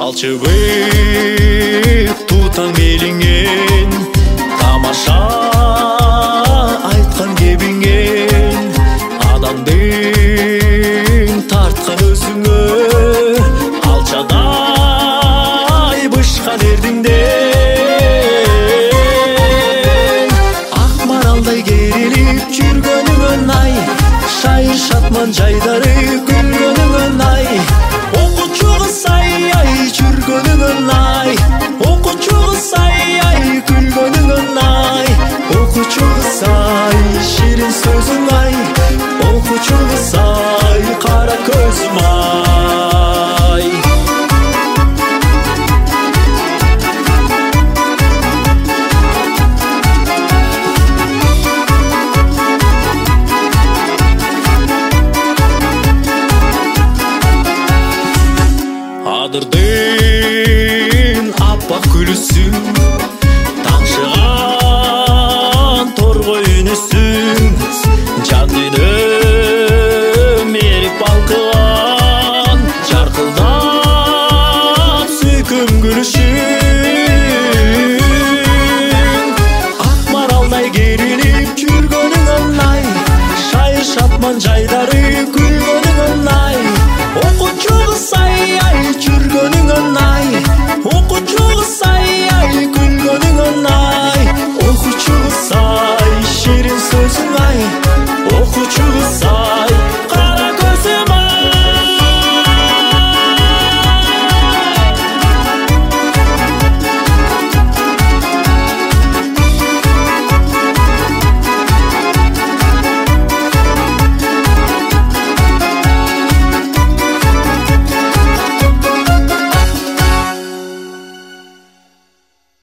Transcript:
алчыбек тутаң элиңен тамаша айткан кебиңен адамдың тарткан өзүңө алчадай бышкан эрдиңден ак маралдай керилип жүргөнүңөн ай шайыр шатман жайдары күлгөнүңөн ай окуучу кыз ай жүргөнүңөн ай окуучу кыз ай күлгөнүңөн ай окуучу кыз ай ширин сөзүң ай окуучу кыз ай кара көзүм ай адырдын аппак күлүсү